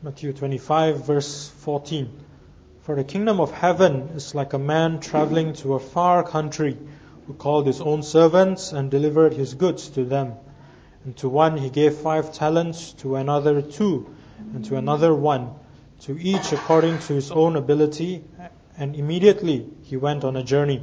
Matthew 25, verse 14. For the kingdom of heaven is like a man traveling to a far country, who called his own servants and delivered his goods to them. And to one he gave 5 talents, to another 2, and to another 1, to each according to his own ability, and immediately he went on a journey.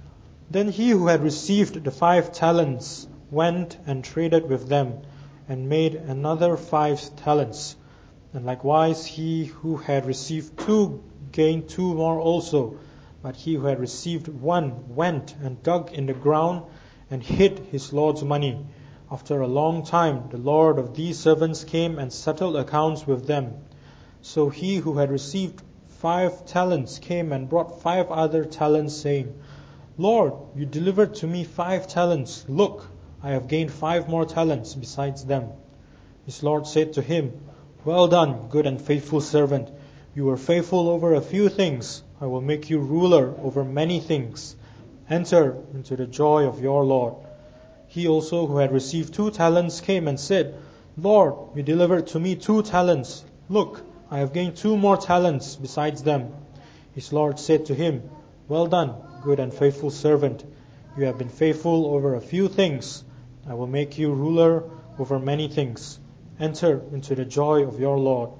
Then he who had received the 5 talents went and traded with them, and made another 5 talents. And likewise he who had received 2 gained 2 more also. But he who had received 1 went and dug in the ground and hid his Lord's money. After a long time the Lord of these servants came and settled accounts with them. So he who had received 5 talents came and brought 5 other talents, saying, Lord, you delivered to me 5 talents. Look, I have gained 5 more talents besides them. His Lord said to him, Well done, good and faithful servant. You were faithful over a few things. I will make you ruler over many things. Enter into the joy of your Lord. He also who had received 2 talents came and said, Lord, you delivered to me 2 talents. Look, I have gained 2 more talents besides them. His Lord said to him, Well done, good and faithful servant. You have been faithful over a few things. I will make you ruler over many things. Enter into the joy of your Lord.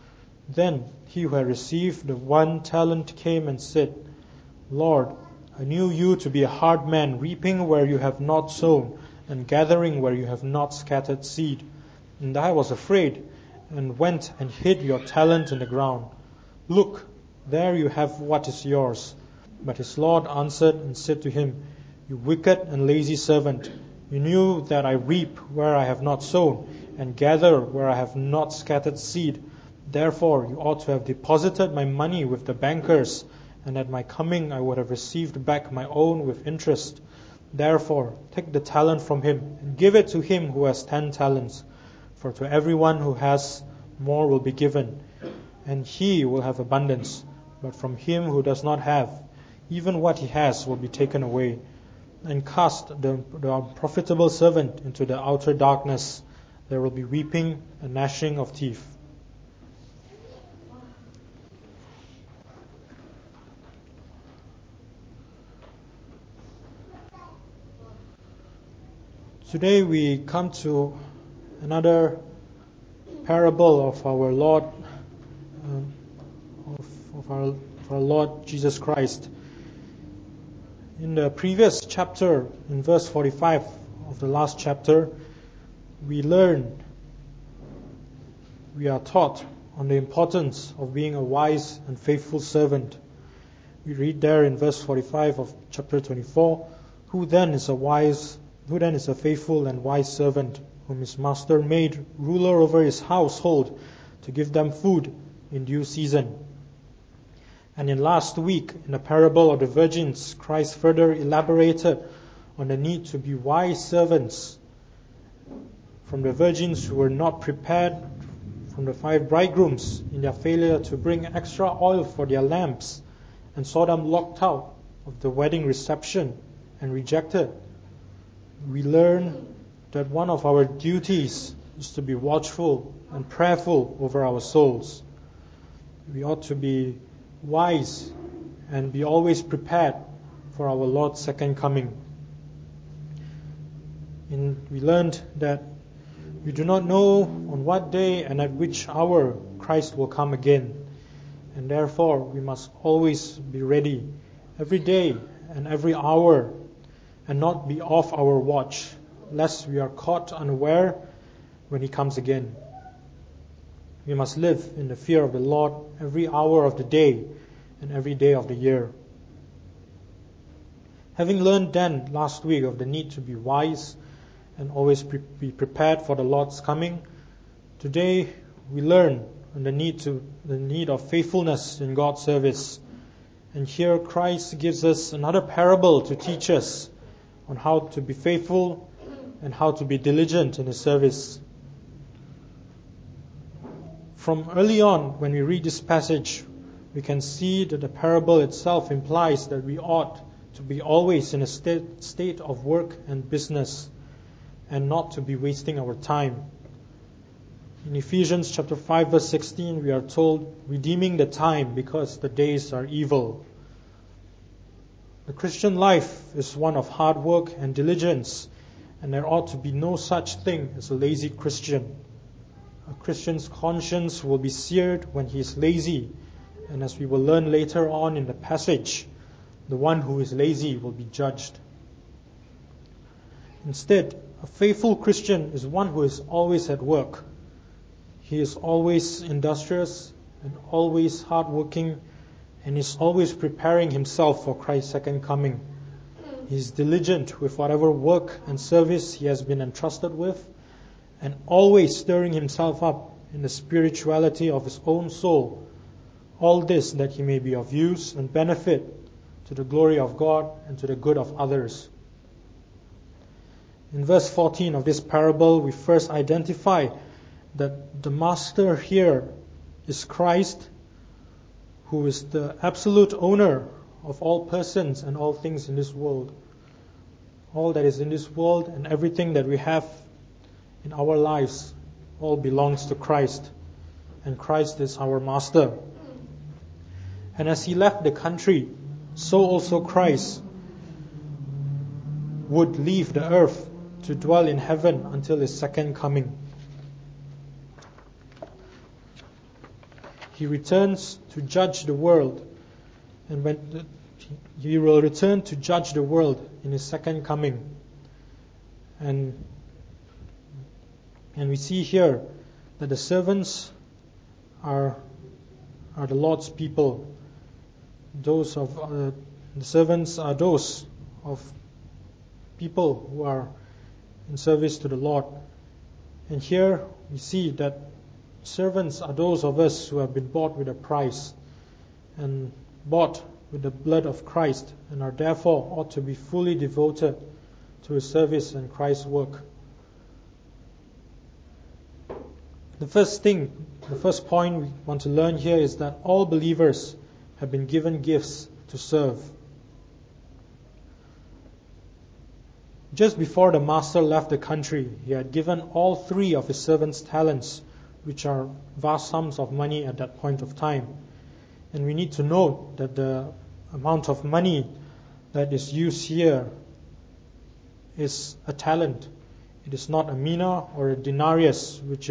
Then he who had received the 1 talent came and said, Lord, I knew you to be a hard man, reaping where you have not sown, and gathering where you have not scattered seed. And I was afraid, and went and hid your talent in the ground. Look, there you have what is yours. But his Lord answered and said to him, You wicked and lazy servant, you knew that I reap where I have not sown, and gather where I have not scattered seed. Therefore you ought to have deposited my money with the bankers, and at my coming I would have received back my own with interest. Therefore take the talent from him, and give it to him who has 10 talents. For to everyone who has, more will be given, and he will have abundance. But from him who does not have, even what he has will be taken away. And cast the unprofitable servant into the outer darkness. There will be weeping and gnashing of teeth. Today we come to another parable of our Lord, of our Lord Jesus Christ. In the previous chapter, in verse 45 of the last chapter, we are taught on the importance of being a wise and faithful servant. We read there in verse 45 of chapter 24, Who then is a faithful and wise servant, whom his master made ruler over his household, to give them food in due season? And in last week, in the parable of the virgins, Christ further elaborated on the need to be wise servants from the virgins who were not prepared, from the 5 bridegrooms in their failure to bring extra oil for their lamps, and saw them locked out of the wedding reception and rejected. We learn that one of our duties is to be watchful and prayerful over our souls. We ought to be wise and be always prepared for our Lord's second coming. We learned that we do not know on what day and at which hour Christ will come again, and therefore we must always be ready every day and every hour, and not be off our watch, lest we are caught unaware when He comes again. We must live in the fear of the Lord every hour of the day and every day of the year. Having learned then last week of the need to be wise and always be prepared for the Lord's coming, today we learn on the need of faithfulness in God's service. And here Christ gives us another parable to teach us on how to be faithful and how to be diligent in His service. From early on, when we read this passage, we can see that the parable itself implies that we ought to be always in a state of work and business, and not to be wasting our time. In Ephesians chapter 5 verse 16 we are told, redeeming the time because the days are evil. The Christian life is one of hard work and diligence, and there ought to be no such thing as a lazy Christian. A Christian's conscience will be seared when he is lazy, and as we will learn later on in the passage, the one who is lazy will be judged. Instead, a faithful Christian is one who is always at work. He is always industrious and always hardworking, and is always preparing himself for Christ's second coming. He is diligent with whatever work and service he has been entrusted with, and always stirring himself up in the spirituality of his own soul. All this that he may be of use and benefit to the glory of God and to the good of others. In verse 14 of this parable, we first identify that the master here is Christ, who is the absolute owner of all persons and all things in this world. All that is in this world and everything that we have in our lives all belongs to Christ, and Christ is our master. And as he left the country, so also Christ would leave the earth to dwell in heaven until his second coming. He returns to judge the world, and he will return to judge the world in his second coming. And we see here that the servants are the Lord's people. Those of the servants are those of people who are in service to the Lord. And here we see that servants are those of us who have been bought with a price and bought with the blood of Christ, and are therefore ought to be fully devoted to his service and Christ's work. The first point we want to learn here is that all believers have been given gifts to serve. Just before the master left the country, he had given all three of his servants talents, which are vast sums of money at that point of time. And we need to note that the amount of money that is used here is a talent. It is not a mina or a denarius, which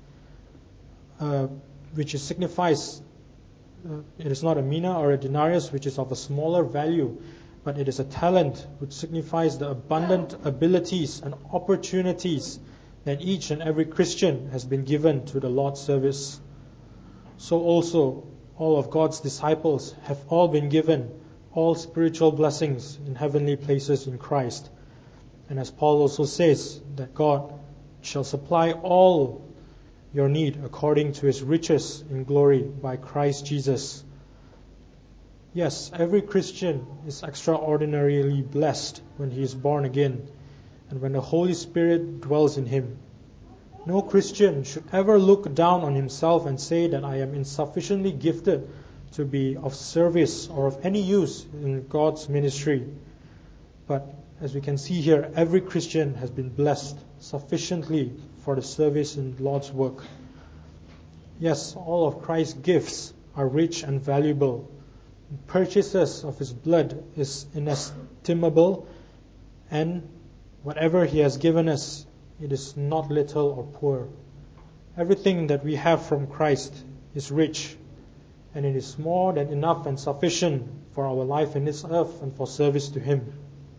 signifies. It is not a mina or a denarius, which is of a smaller value, but it is a talent, which signifies the abundant abilities and opportunities that each and every Christian has been given to the Lord's service. So also, all of God's disciples have all been given all spiritual blessings in heavenly places in Christ. And as Paul also says, that God shall supply all your need according to his riches in glory by Christ Jesus. Yes, every Christian is extraordinarily blessed when he is born again and when the Holy Spirit dwells in him. No Christian should ever look down on himself and say that I am insufficiently gifted to be of service or of any use in God's ministry. But as we can see here, every Christian has been blessed sufficiently for the service in the Lord's work. Yes, all of Christ's gifts are rich and valuable. Purchases of his blood is inestimable, and whatever he has given us, it is not little or poor. Everything that we have from Christ is rich, and it is more than enough and sufficient for our life in this earth and for service to him.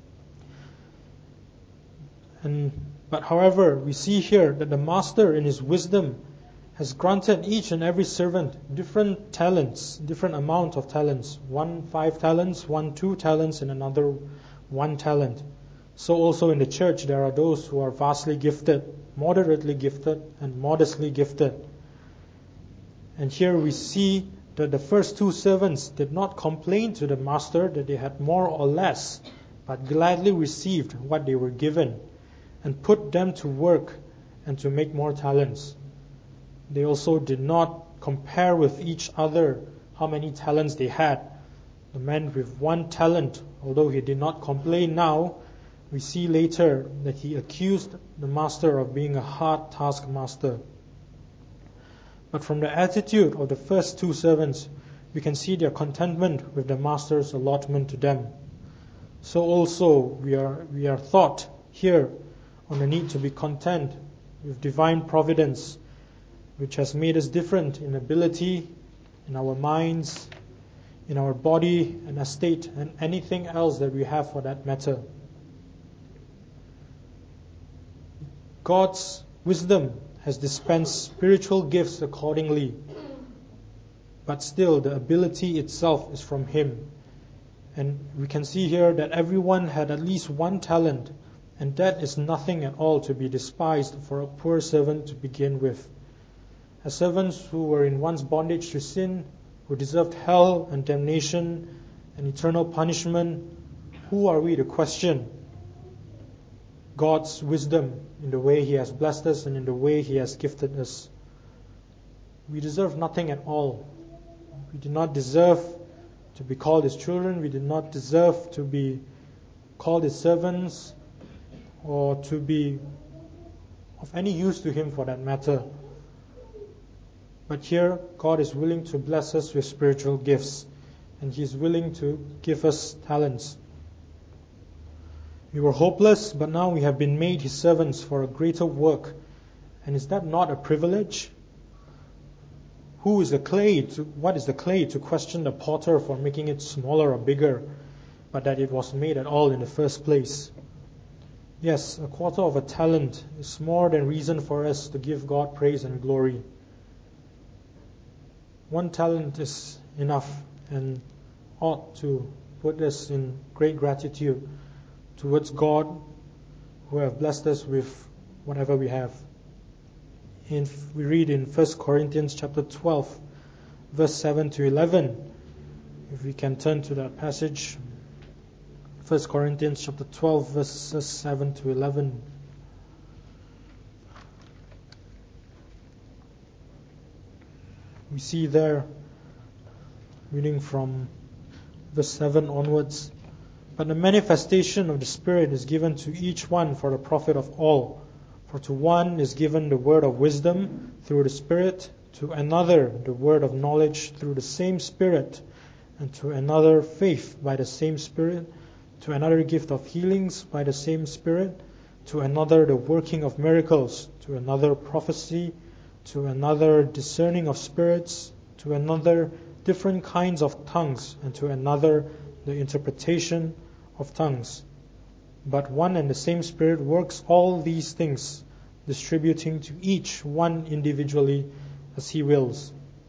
But however, we see here that the master in his wisdom has granted each and every servant different talents, different amount of talents. One 5 talents, one 2 talents, and another 1 talent. So also in the church there are those who are vastly gifted, moderately gifted, and modestly gifted. And here we see that the first 2 servants did not complain to the master that they had more or less, but gladly received what they were given and put them to work and to make more talents. They also did not compare with each other how many talents they had. The man with 1 talent, although he did not complain now, we see later that he accused the master of being a hard taskmaster. But from the attitude of the first two servants, we can see their contentment with the master's allotment to them. So also we are taught here on the need to be content with divine providence, which has made us different in ability, in our minds, in our body and estate, and anything else that we have for that matter. God's wisdom has dispensed spiritual gifts accordingly, but still the ability itself is from Him. And we can see here that everyone had at least one talent, and that is nothing at all to be despised for a poor servant to begin with. As servants who were in one's bondage to sin, who deserved hell and damnation and eternal punishment, who are we to question God's wisdom in the way He has blessed us and in the way He has gifted us? We deserve nothing at all. We do not deserve to be called His children. We do not deserve to be called His servants or to be of any use to Him for that matter. But here, God is willing to bless us with spiritual gifts, and He is willing to give us talents. We were hopeless, but now we have been made His servants for a greater work. And is that not a privilege? What is the clay to question the potter for making it smaller or bigger, but that it was made at all in the first place? Yes, a quarter of a talent is more than reason for us to give God praise and glory. One talent is enough and ought to put us in great gratitude towards God who have blessed us with whatever we have. We read in 1 Corinthians chapter 12, verse 7 to 11. If we can turn to that passage. 1 Corinthians chapter 12, verses 7 to 11. We see there, reading from verse 7 onwards, "But the manifestation of the Spirit is given to each one for the profit of all. For to one is given the word of wisdom through the Spirit, to another the word of knowledge through the same Spirit, and to another faith by the same Spirit, to another gift of healings by the same Spirit, to another the working of miracles, to another prophecy, to another discerning of spirits, to another different kinds of tongues, and to another the interpretation of tongues. But one and the same Spirit works all these things, distributing to each one individually as He wills."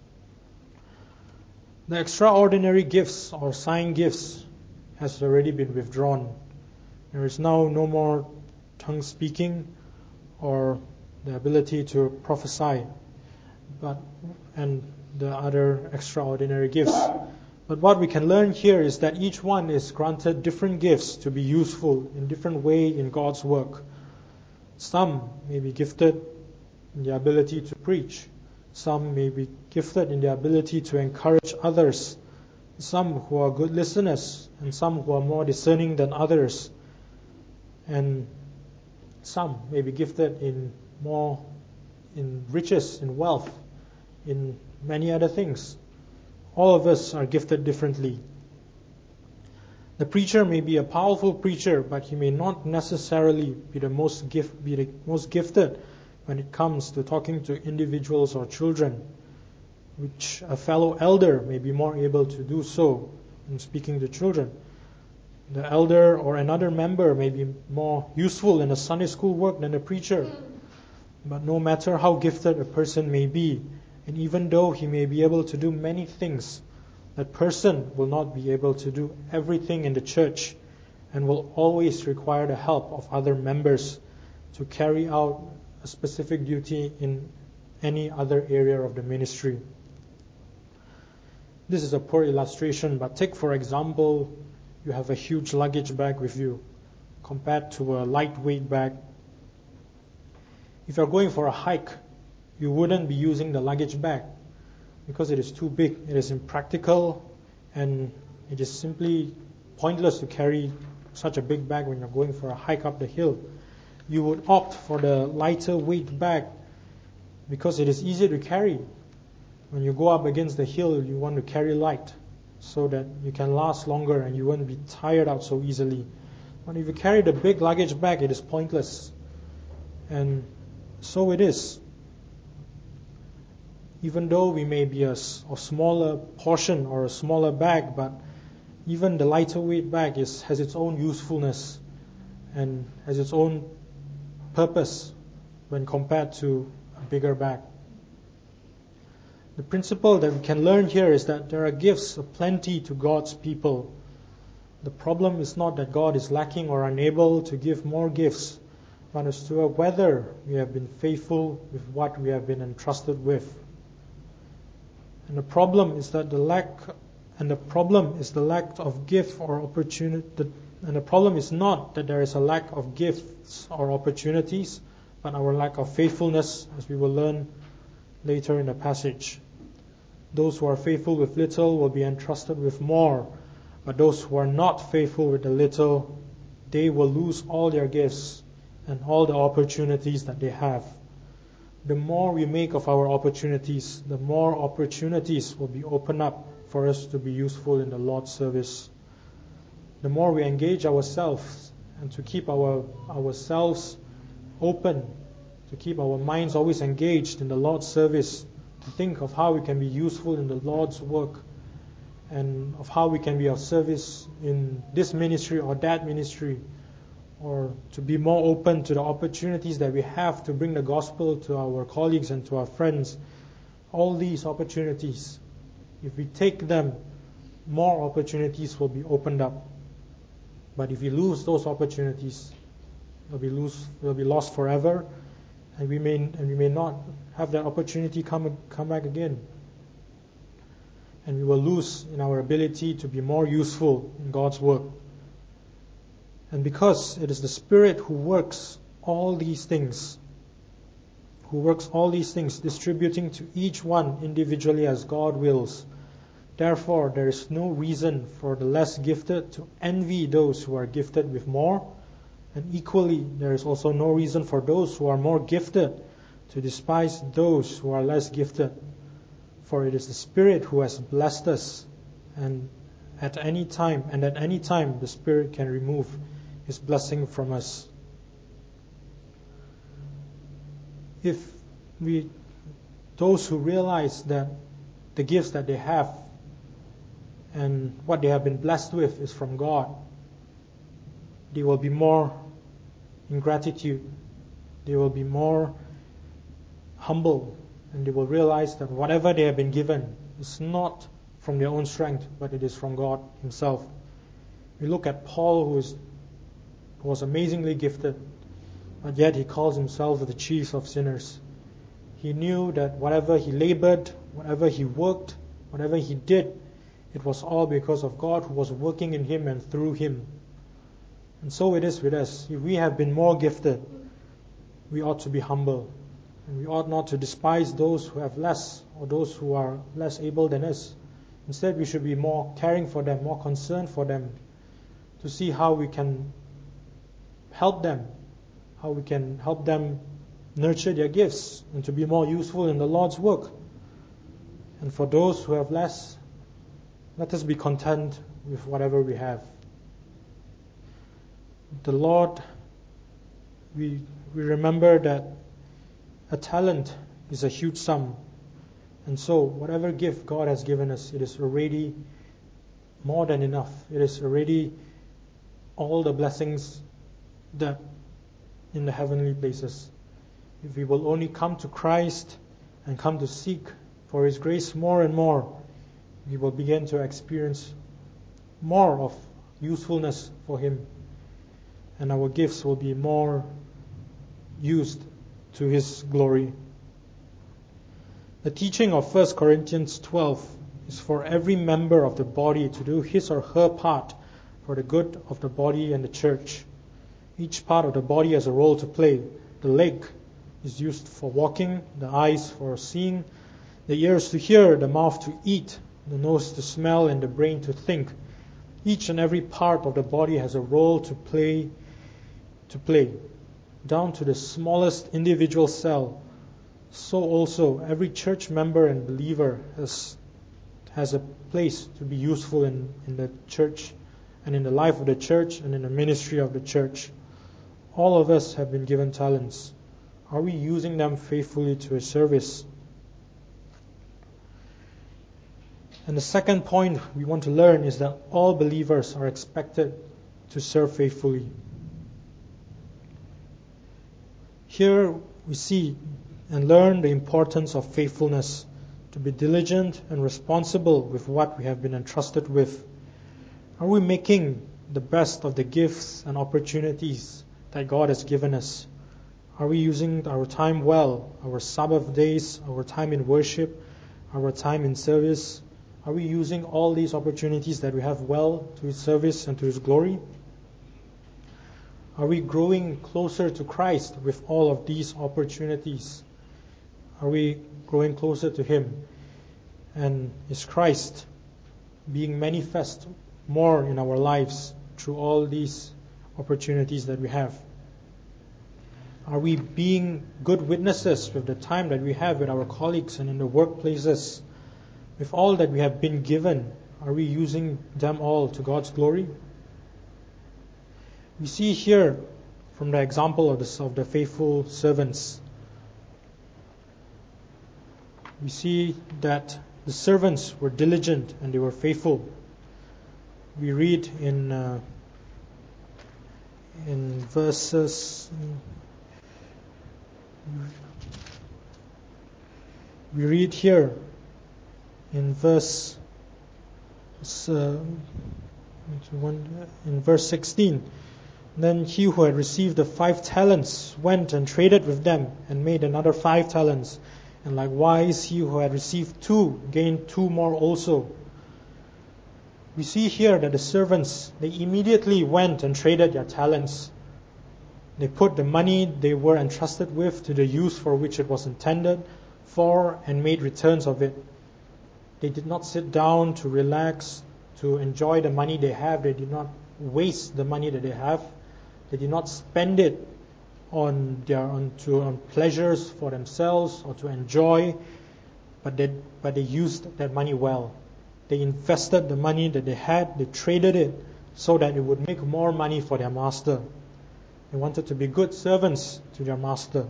The extraordinary gifts or sign gifts has already been withdrawn. There is now no more tongue speaking or the ability to prophesy, and the other extraordinary gifts. But what we can learn here is that each one is granted different gifts to be useful in different way in God's work. Some may be gifted in the ability to preach. Some may be gifted in the ability to encourage others. Some who are good listeners, and some who are more discerning than others. And some may be gifted in riches, in wealth, in many other things. All of us are gifted differently. The preacher may be a powerful preacher, but he may not necessarily be the most gifted when it comes to talking to individuals or children, which a fellow elder may be more able to do so in speaking to children. The elder or another member may be more useful in the Sunday school work than the preacher. But no matter how gifted a person may be, and even though he may be able to do many things, that person will not be able to do everything in the church and will always require the help of other members to carry out a specific duty in any other area of the ministry. This is a poor illustration, but take for example, you have a huge luggage bag with you compared to a lightweight bag. If you're going for a hike, you wouldn't be using the luggage bag because it is too big. It is impractical and it is simply pointless to carry such a big bag when you're going for a hike up the hill. You would opt for the lighter weight bag because it is easier to carry. When you go up against the hill, you want to carry light so that you can last longer and you won't be tired out so easily. But if you carry the big luggage bag, it is pointless. And so it is. Even though we may be a smaller portion or a smaller bag, but even the lighter weight bag has its own usefulness and has its own purpose when compared to a bigger bag. The principle that we can learn here is that there are gifts aplenty to God's people. The problem is not that God is lacking or unable to give more gifts, but as to whether we have been faithful with what we have been entrusted with. And the problem is the lack of gift or opportunity. And the problem is not that there is a lack of gifts or opportunities, but our lack of faithfulness, as we will learn later in the passage. Those who are faithful with little will be entrusted with more, but those who are not faithful with the little, they will lose all their gifts and all the opportunities that they have. The more we make of our opportunities, the more opportunities will be opened up for us to be useful in the Lord's service. The more we engage ourselves and to keep ourselves open, to keep our minds always engaged in the Lord's service, to think of how we can be useful in the Lord's work and of how we can be of service in this ministry or that ministry, or to be more open to the opportunities that we have to bring the gospel to our colleagues and to our friends. All these opportunities, if we take them, more opportunities will be opened up. But if we lose those opportunities, they'll be lost forever, and we may not have that opportunity come back again. And we will lose in our ability to be more useful in God's work. And because it is the Spirit who works all these things, distributing to each one individually as God wills, therefore there is no reason for the less gifted to envy those who are gifted with more, and equally there is also no reason for those who are more gifted to despise those who are less gifted. For it is the Spirit who has blessed us, and at any time the Spirit can remove His blessing from us. If those who realize that the gifts that they have and what they have been blessed with is from God, they will be more in gratitude, they will be more humble, and they will realize that whatever they have been given is not from their own strength, but it is from God Himself. We look at Paul, who was amazingly gifted, but yet he calls himself the chief of sinners. He knew that whatever he labored, whatever he worked, whatever he did, it was all because of God who was working in him and through him. And so it is with us. If we have been more gifted, we ought to be humble. And we ought not to despise those who have less or those who are less able than us. Instead, we should be more caring for them, more concerned for them, to see how we can help them, how we can help them nurture their gifts and to be more useful in the Lord's work. And for those who have less, let us be content with whatever we have. The Lord, we remember that a talent is a huge sum. And so whatever gift God has given us, it is already more than enough. It is already all the blessings that in the heavenly places. If we will only come to Christ and come to seek for His grace more and more, we will begin to experience more of usefulness for Him, and our gifts will be more used to His glory. The teaching of 1 Corinthians 12 is for every member of the body to do his or her part for the good of the body and the church. Each part of the body has a role to play. The leg is used for walking, the eyes for seeing, the ears to hear, the mouth to eat, the nose to smell, and the brain to think. Each and every part of the body has a role to play, down to the smallest individual cell, so also every church member and believer has a place to be useful in the church and in the life of the church and in the ministry of the church. All of us have been given talents. Are we using them faithfully to His service? And the second point we want to learn is that all believers are expected to serve faithfully. Here we see and learn the importance of faithfulness, to be diligent and responsible with what we have been entrusted with. Are we making the best of the gifts and opportunities that God has given us? Are we using our time well, our Sabbath days, our time in worship, our time in service? Are we using all these opportunities that we have well to His service and to His glory? Are we growing closer to Christ with all of these opportunities? Are we growing closer to Him? And is Christ being manifest more in our lives through all these opportunities that we have? Are we being good witnesses with the time that we have with our colleagues and in the workplaces? With all that we have been given, are we using them all to God's glory? We see here from the example of the faithful servants, we see that the servants were diligent and they were faithful. We read in verses. We read here in verse 16. Then he who had received the 5 talents went and traded with them and made another 5 talents. And likewise he who had received 2 gained 2 more also. We see here that the servants, they immediately went and traded their talents. They put the money they were entrusted with to the use for which it was intended for and made returns of it. They did not sit down to relax, to enjoy the money they have. They did not waste the money that they have. They did not spend it on pleasures for themselves or to enjoy, but they used that money well. They invested the money that they had. They traded it so that it would make more money for their master. They wanted to be good servants to their master.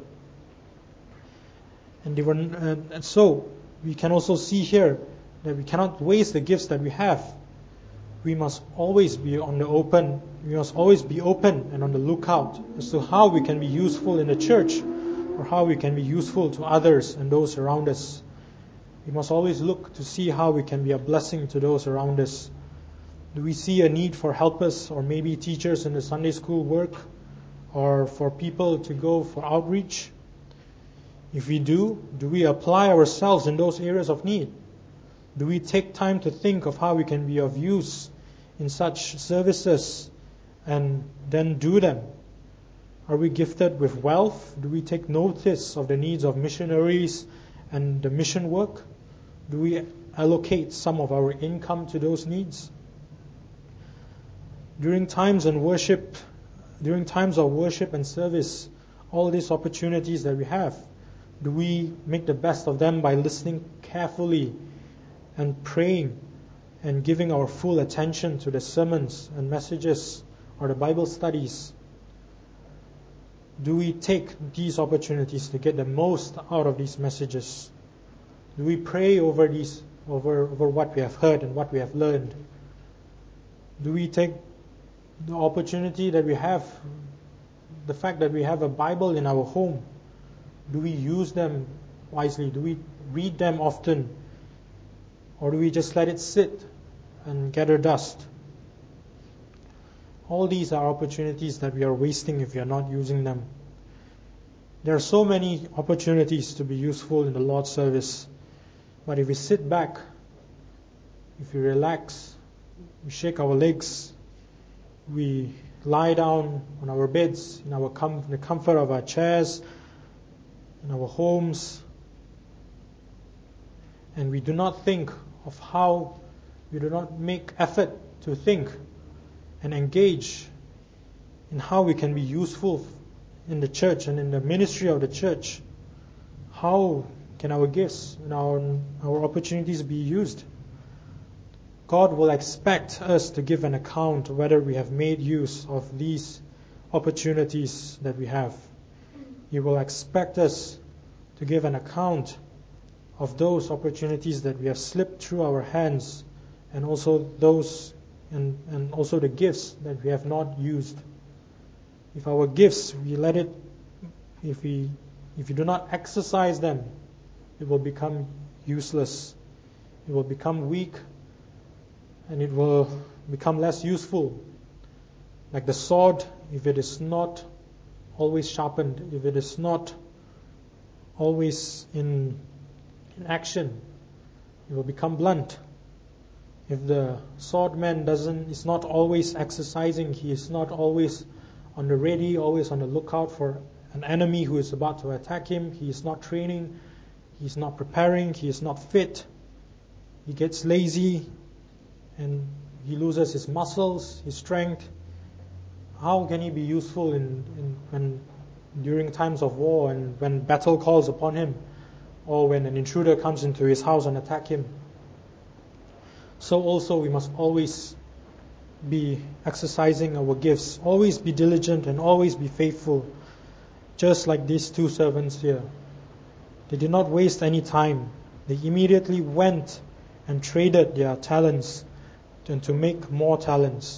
And so we can also see here that we cannot waste the gifts that we have. We must always be on the open. We must always be open and on the lookout as to how we can be useful in the church or how we can be useful to others and those around us. We must always look to see how we can be a blessing to those around us. Do we see a need for helpers or maybe teachers in the Sunday school work or for people to go for outreach? If we do we apply ourselves in those areas of need? Do we take time to think of how we can be of use in such services and then do them? Are we gifted with wealth? Do we take notice of the needs of missionaries and the mission work? Do we allocate some of our income to those needs? During times of worship and service, all these opportunities that we have, do we make the best of them by listening carefully and praying and giving our full attention to the sermons and messages or the Bible studies? Do we take these opportunities to get the most out of these messages? Do we pray over what we have heard and what we have learned? Do we take the opportunity that we have, the fact that we have a Bible in our home, do we use them wisely? Do we read them often? Or do we just let it sit and gather dust? All these are opportunities that we are wasting if we are not using them. There are so many opportunities to be useful in the Lord's service. But if we sit back, if we relax, we shake our legs, we lie down on our beds, in the comfort of our chairs, in our homes, and we do not make effort to think and engage in how we can be useful in the church and in the ministry of the church, how can our gifts and our opportunities be used? God will expect us to give an account whether we have made use of these opportunities that we have. He will expect us to give an account of those opportunities that we have slipped through our hands, and also and also the gifts that we have not used. If our gifts, if we do not exercise them, it will become useless. It will become weak, and it will become less useful. Like the sword, if it is not always sharpened, if it is not always in action, it will become blunt. If the swordman is not always exercising, he is not always on the ready, always on the lookout for an enemy who is about to attack him, he is not training, he is not preparing, he is not fit, he gets lazy, and he loses his muscles, his strength. How can he be useful during times of war and when battle calls upon him, or when an intruder comes into his house and attack him? So also we must always be exercising our gifts, always be diligent and always be faithful, just like these two servants here. They did not waste any time. They immediately went and traded their talents to make more talents.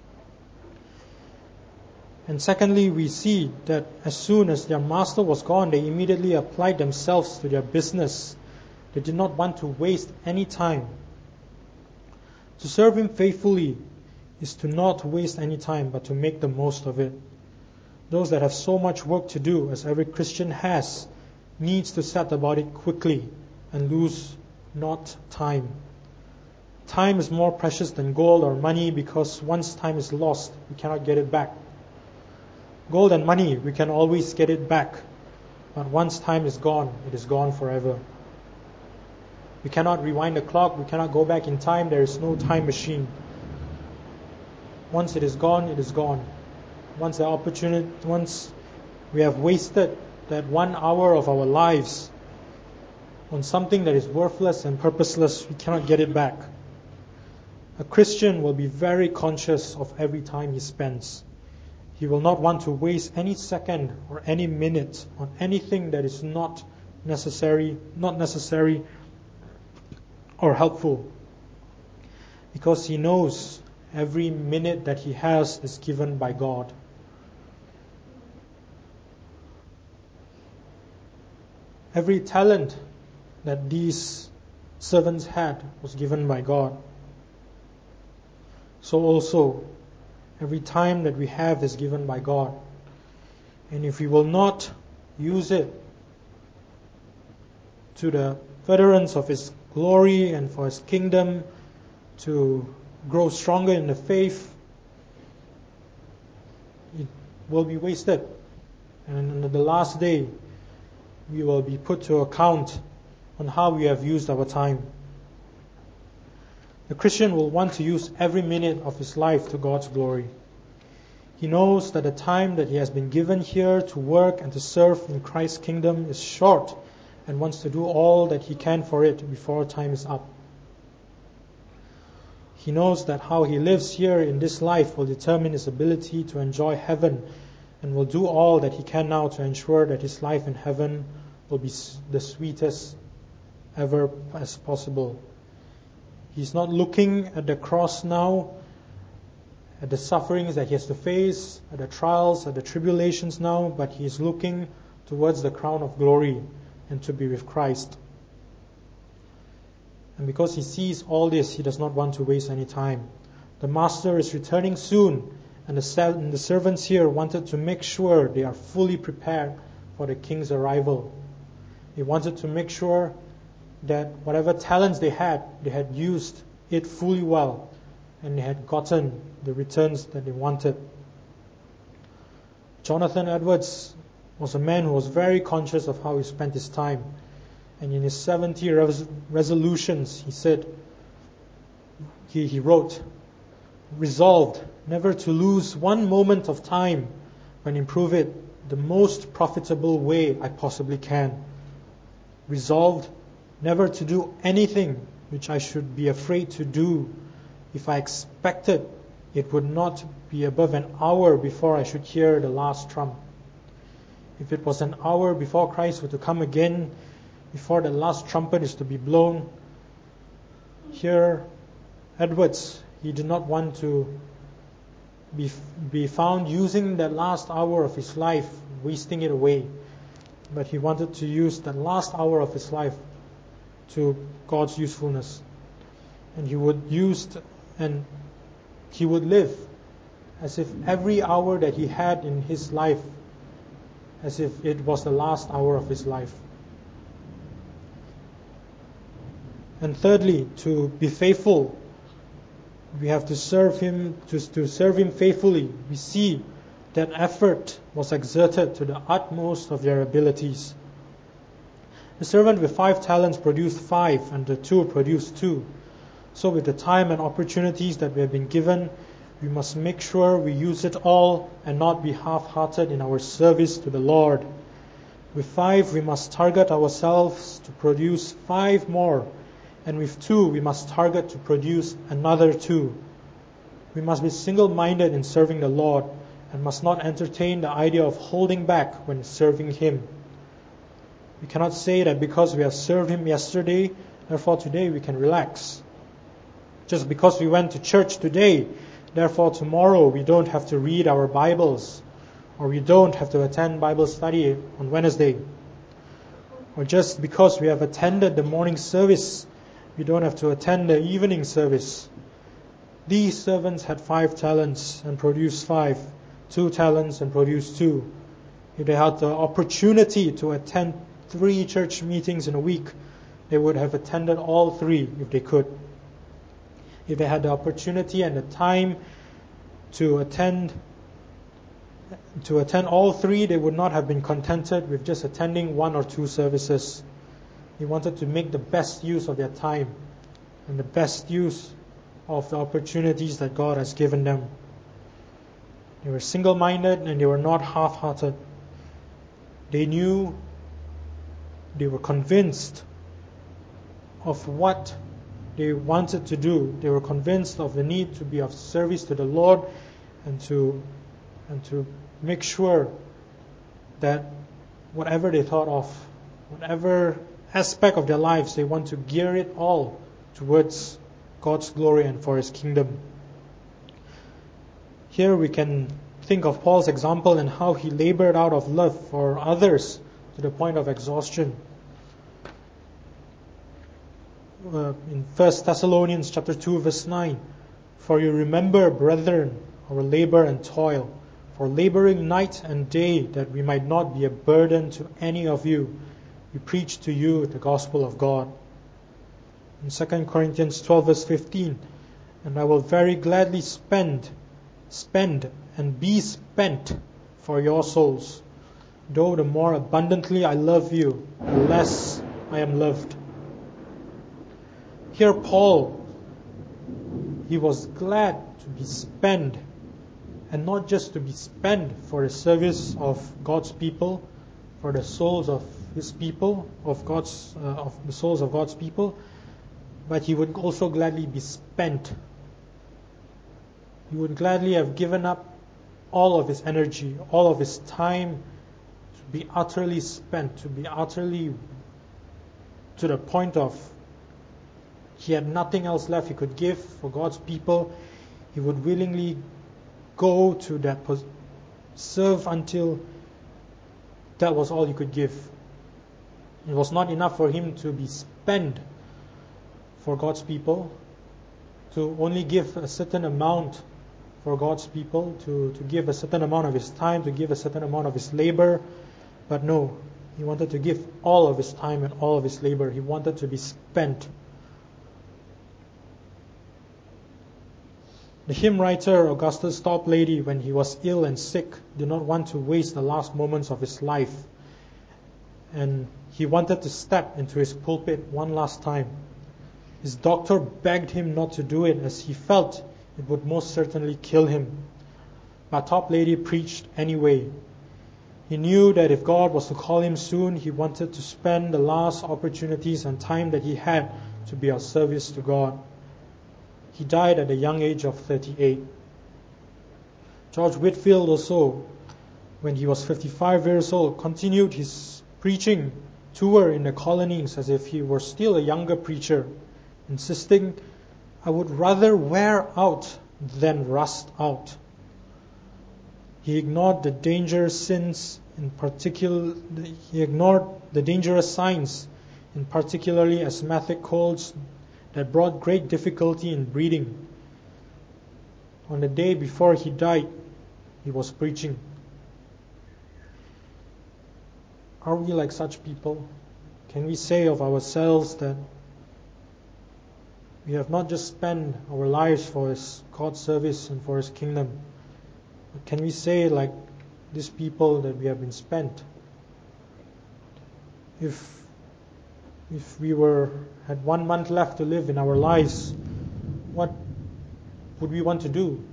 And secondly, we see that as soon as their master was gone, they immediately applied themselves to their business. They did not want to waste any time. To serve him faithfully is to not waste any time, but to make the most of it. Those that have so much work to do, as every Christian has, needs to set about it quickly and lose not time. Time is more precious than gold or money, because once time is lost, we cannot get it back. Gold and money, we can always get it back. But once time is gone, it is gone forever. We cannot rewind the clock. We cannot go back in time. There is no time machine. Once it is gone, it is gone. Once we have wasted that 1 hour of our lives on something that is worthless and purposeless, we cannot get it back. A Christian will be very conscious of every time he spends. He will not want to waste any second or any minute on anything that is not necessary or helpful, because he knows every minute that he has is given by God. Every talent that these servants had was given by God. So also, every time that we have is given by God. And if we will not use it to the furtherance of His glory and for His kingdom, to grow stronger in the faith, it will be wasted. And on the last day, we will be put to account on how we have used our time. The Christian will want to use every minute of his life to God's glory. He knows that the time that he has been given here to work and to serve in Christ's kingdom is short, and wants to do all that he can for it before time is up. He knows that how he lives here in this life will determine his ability to enjoy heaven, and will do all that he can now to ensure that his life in heaven will be the sweetest ever as possible. He's not looking at the cross now, at the sufferings that he has to face, at the trials, at the tribulations now, but he is looking towards the crown of glory and to be with Christ. And because he sees all this, he does not want to waste any time. The master is returning soon, and the servants here wanted to make sure they are fully prepared for the king's arrival. They wanted to make sure that whatever talents they had used it fully well, and they had gotten the returns that they wanted. Jonathan Edwards was a man who was very conscious of how he spent his time. And in his 70 resolutions, he said, he wrote, "Resolved never to lose one moment of time, but improve it the most profitable way I possibly can." resolved never to do anything which I should be afraid to do. If I expected, it would not be above an hour before I should hear the last trump. If it was an hour before Christ were to come again, before the last trumpet is to be blown, here Edwards, he did not want to be found using the last hour of his life, wasting it away. But he wanted to use the last hour of his life to God's usefulness. And he would live as if every hour that he had in his life, as if it was the last hour of his life. And thirdly, to be faithful, we have to serve him, to serve him faithfully. We see that effort was exerted to the utmost of their abilities. The servant with 5 talents produced 5, and the 2 produced 2. So with the time and opportunities that we have been given, we must make sure we use it all and not be half-hearted in our service to the Lord. With 5, we must target ourselves to produce 5 more. And with 2, we must target to produce another 2. We must be single-minded in serving the Lord and must not entertain the idea of holding back when serving Him. We cannot say that because we have served Him yesterday, therefore today we can relax. Just because we went to church today, therefore tomorrow we don't have to read our Bibles, or we don't have to attend Bible study on Wednesday. Or just because we have attended the morning service, we don't have to attend the evening service. These servants had 5 talents and produced 5, 2 talents and produced 2. If they had the opportunity to attend 3 church meetings in a week, they would have attended all 3 if they could. If they had the opportunity and the time to attend all 3, they would not have been contented with just attending 1 or 2 services. They wanted to make the best use of their time and the best use of the opportunities that God has given them. They were single-minded and they were not half-hearted. They knew, they were convinced of what they wanted to do. They were convinced of the need to be of service to the Lord and to make sure that whatever they thought of, whatever aspect of their lives, they want to gear it all towards God's glory and for His kingdom. Here we can think of Paul's example and how he labored out of love for others to the point of exhaustion. In 1 Thessalonians chapter 2 verse 9, "For you remember, brethren, our labor and toil, for laboring night and day, that we might not be a burden to any of you, we preach to you the gospel of God." In 2 Corinthians 12 verse 15, "And I will very gladly spend and be spent for your souls, though the more abundantly I love you, the less I am loved." Here Paul, he was glad to be spent, and not just to be spent for the service of God's people, for the souls of His people, of the souls of God's people, but he would also gladly be spent. He would gladly have given up all of his energy, all of his time, to be utterly spent, to be utterly to the point of he had nothing else left he could give for God's people. He would willingly go to that, serve until that was all he could give. It was not enough for him to be spent for God's people, to only give a certain amount for God's people, to give a certain amount of his time, to give a certain amount of his labor. But no, he wanted to give all of his time and all of his labor. He wanted to be spent. The hymn writer Augustus Toplady, when he was ill and sick, did not want to waste the last moments of his life. And he wanted to step into his pulpit one last time. His doctor begged him not to do it, as he felt it would most certainly kill him. But Toplady preached anyway. He knew that if God was to call him soon, he wanted to spend the last opportunities and time that he had to be of service to God. He died at the young age of 38. George Whitefield also, when he was 55 years old, continued his preaching tour in the colonies as if he were still a younger preacher, insisting, "I would rather wear out than rust out." He ignored the dangerous signs, in particularly asthmatic colds that brought great difficulty in breathing. On the day before he died, he was preaching. Are we like such people? Can we say of ourselves that we have not just spent our lives for God's service and for His kingdom, but can we say like these people that we have been spent? If we had 1 month left to live in our lives, what would we want to do?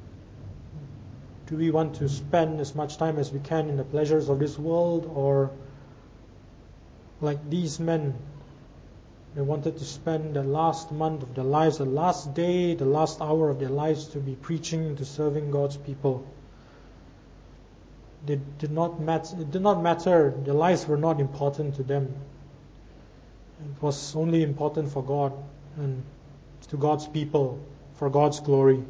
Do we want to spend as much time as we can in the pleasures of this world, or like these men, they wanted to spend the last month of their lives, the last day, the last hour of their lives to be preaching, to serving God's people? It did not matter. Their lives were not important to them. It was only important for God and to God's people, for God's glory.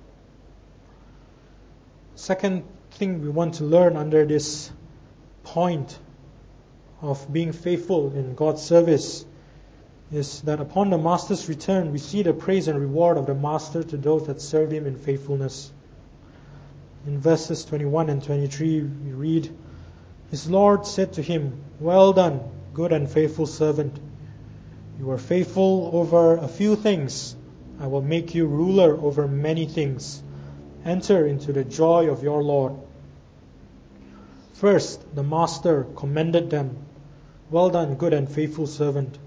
Second thing we want to learn under this point of being faithful in God's service is that upon the Master's return, we see the praise and reward of the Master to those that served Him in faithfulness. In verses 21 and 23, we read, "His Lord said to him, 'Well done, good and faithful servant. You were faithful over a few things. I will make you ruler over many things. Enter into the joy of your Lord.' First, the Master commended them. 'Well done, good and faithful servant.'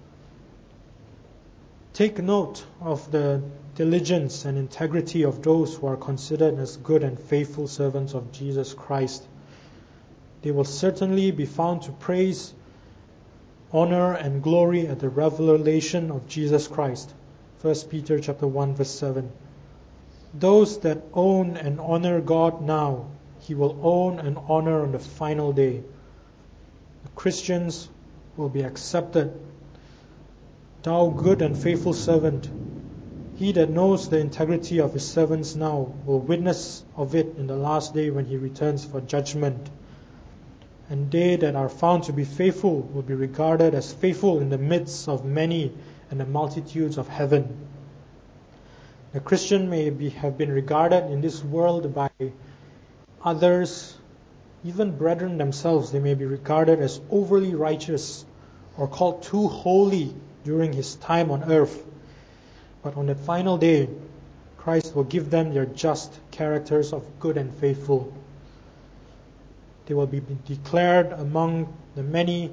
Take note of the diligence and integrity of those who are considered as good and faithful servants of Jesus Christ. They will certainly be found to praise, honor, and glory at the revelation of Jesus Christ. 1 Peter chapter 1, verse 7. Those that own and honor God now, He will own and honor on the final day. The Christians will be accepted. Thou good and faithful servant, he that knows the integrity of his servants now will witness of it in the last day when he returns for judgment. And they that are found to be faithful will be regarded as faithful in the midst of many and the multitudes of heaven. The Christian may have been regarded in this world by others, even brethren themselves. They may be regarded as overly righteous or called too holy during his time on earth. But on that final day, Christ will give them their just characters of good and faithful. They will be declared among the many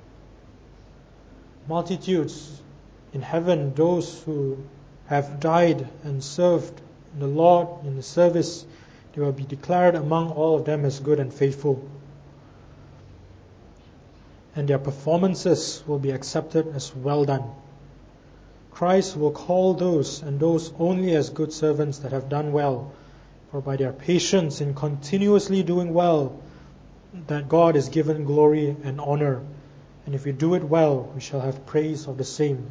multitudes in heaven, those who have died and served the Lord in the service. They will be declared among all of them as good and faithful. And their performances will be accepted as well done. Christ will call those and those only as good servants that have done well, for by their patience in continuously doing well, that God is given glory and honor. And if we do it well, we shall have praise of the same.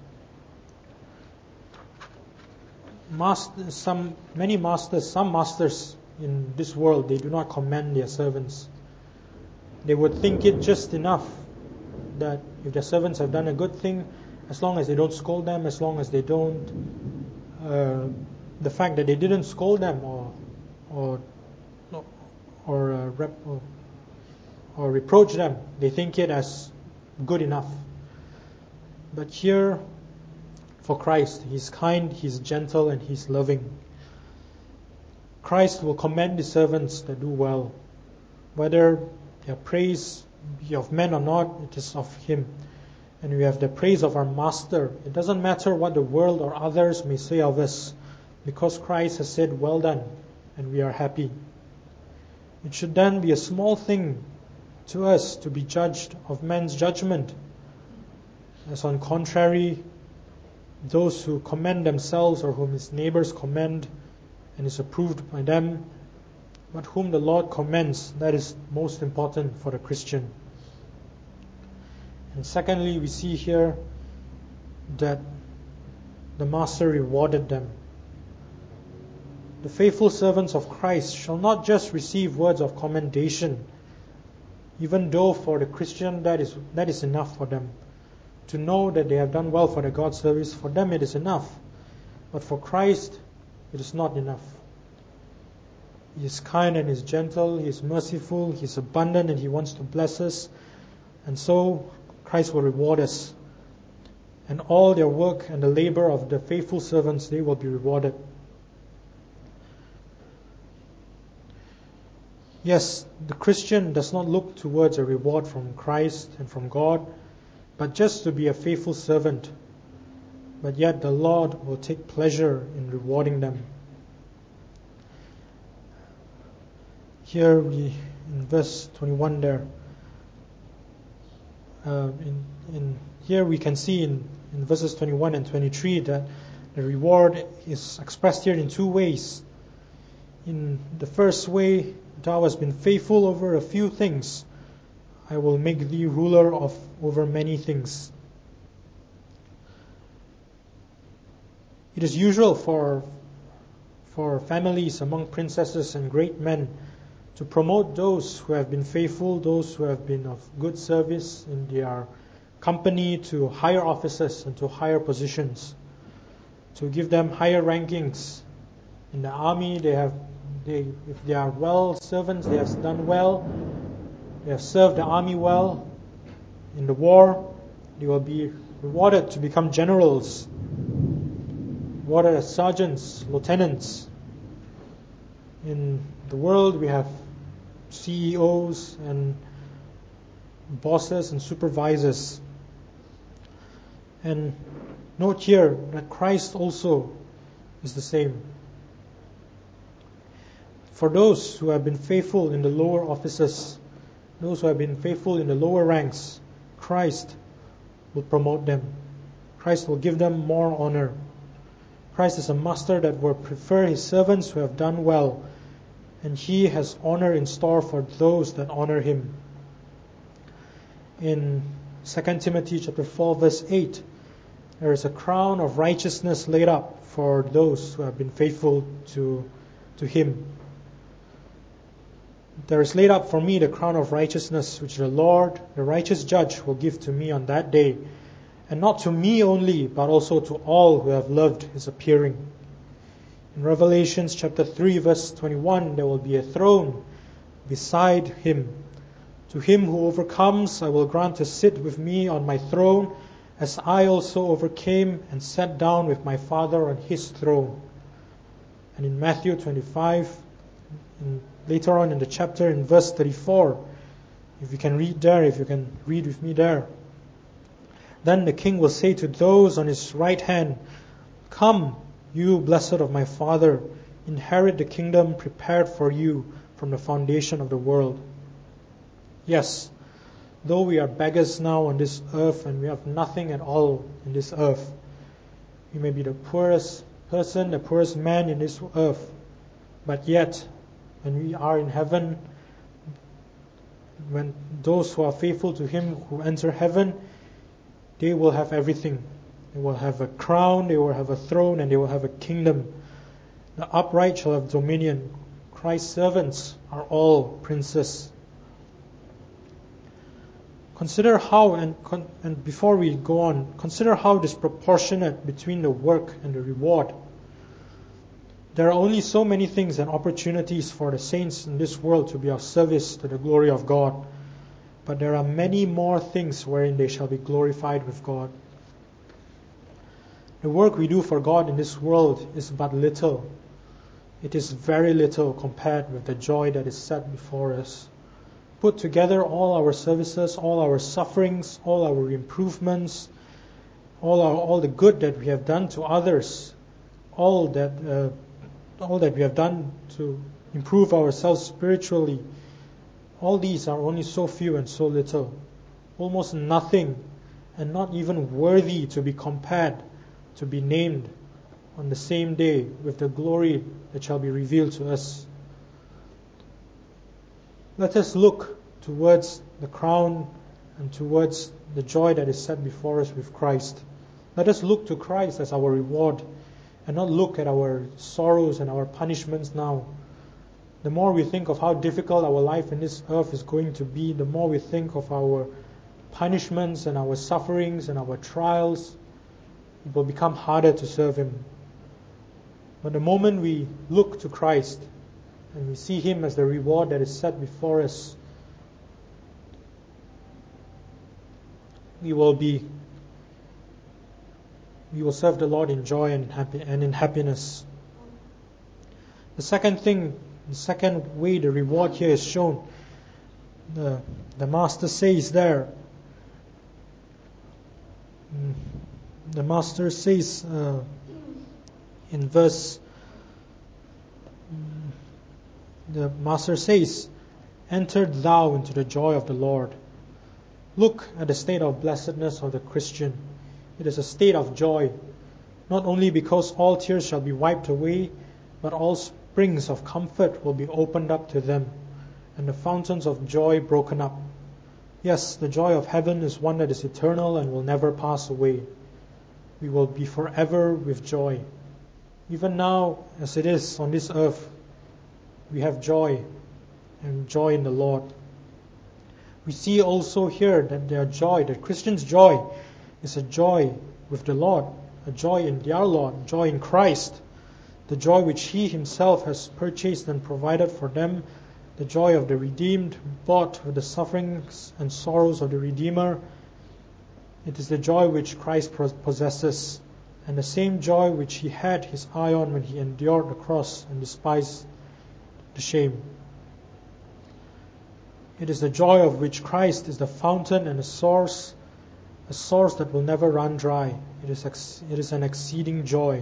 Some masters in this world, they do not commend their servants. They would think it just enough that if their servants have done a good thing, as long as they don't scold them, as long as they don't, the fact that they didn't scold them or reproach them, they think it as good enough. But here, for Christ, He's kind, He's gentle, and He's loving. Christ will commend the servants that do well. Whether their praise be of men or not, it is of Him. And we have the praise of our Master. It doesn't matter what the world or others may say of us, because Christ has said, "Well done," and we are happy. It should then be a small thing to us to be judged of men's judgment, as on contrary, those who commend themselves or whom his neighbors commend and is approved by them, but whom the Lord commends, that is most important for the Christian. And secondly, we see here that the Master rewarded them. The faithful servants of Christ shall not just receive words of commendation, even though for the Christian that is enough for them. To know that they have done well for the God service, for them it is enough. But for Christ, it is not enough. He is kind and He is gentle, He is merciful, He is abundant, and He wants to bless us. And so Christ will reward us. And all their work and the labor of the faithful servants, they will be rewarded. Yes, the Christian does not look towards a reward from Christ and from God, but just to be a faithful servant. But yet the Lord will take pleasure in rewarding them. Here in verse 21 there, here we can see in verses 21 and 23 that the reward is expressed here in two ways. In the first way, thou hast been faithful over a few things, I will make thee ruler over many things. It is usual for families among princesses and great men to promote those who have been faithful, those who have been of good service in their company, to higher offices and to higher positions, to give them higher rankings. In the army, if they are well servants, they have done well, they have served the army well. In the war, they will be rewarded to become generals, rewarded as sergeants, lieutenants. In the world, we have CEOs and bosses and supervisors. And note here that Christ also is the same. For those who have been faithful in the lower offices, those who have been faithful in the lower ranks, Christ will promote them. Christ will give them more honor. Christ is a master that will prefer His servants who have done well, and He has honor in store for those that honor Him. In 2 Timothy chapter 4 verse 8, there is a crown of righteousness laid up for those who have been faithful to Him. There is laid up for me the crown of righteousness, which the Lord, the righteous judge, will give to me on that day, and not to me only, but also to all who have loved His appearing. In Revelation chapter 3 verse 21, there will be a throne beside Him. To him who overcomes, I will grant to sit with me on my throne, as I also overcame and sat down with my Father on His throne. And in Matthew 25, later on in the chapter, in verse 34, if you can read with me there. Then the King will say to those on His right hand, Come, you blessed of my Father, inherit the kingdom prepared for you from the foundation of the world. Yes, though we are beggars now on this earth and we have nothing at all in this earth, we may be the poorest person, the poorest man in this earth, but yet when we are in heaven, when those who are faithful to Him who enter heaven, they will have everything. They will have a crown, they will have a throne, and they will have a kingdom. The upright shall have dominion. Christ's servants are all princes. Consider how, and before we go on, consider how disproportionate between the work and the reward. There are only so many things and opportunities for the saints in this world to be of service to the glory of God, but there are many more things wherein they shall be glorified with God. The work we do for God in this world is but little. It is very little compared with the joy that is set before us. Put together all our services, all our sufferings, all our improvements, all the good that we have done to others, all that we have done to improve ourselves spiritually, All these are only so few and so little, almost nothing, and not even worthy to be compared, to be named on the same day with the glory that shall be revealed to us. Let us look towards the crown and towards the joy that is set before us with Christ. Let us look to Christ as our reward and not look at our sorrows and our punishments now. The more we think of how difficult our life in this earth is going to be, the more we think of our punishments and our sufferings and our trials, it will become harder to serve Him. But the moment we look to Christ and we see Him as the reward that is set before us, we will serve the Lord in joy and in happiness. The second way the reward here is shown, the Master says there, the Master says in verse, the Master says, "Enter thou into the joy of the Lord." Look at the state of blessedness of the Christian. It is a state of joy, not only because all tears shall be wiped away, but all springs of comfort will be opened up to them, and the fountains of joy broken up. Yes, the joy of heaven is one that is eternal and will never pass away. We will be forever with joy. Even now, as it is on this earth, we have joy, and joy in the Lord. We see also here that their joy, the Christian's joy, is a joy with the Lord, a joy in their Lord, joy in Christ, the joy which He Himself has purchased and provided for them, the joy of the redeemed, bought with the sufferings and sorrows of the Redeemer. It is the joy which Christ possesses, and the same joy which He had His eye on when He endured the cross and despised the shame. It is the joy of which Christ is the fountain and a source that will never run dry. It is an exceeding joy.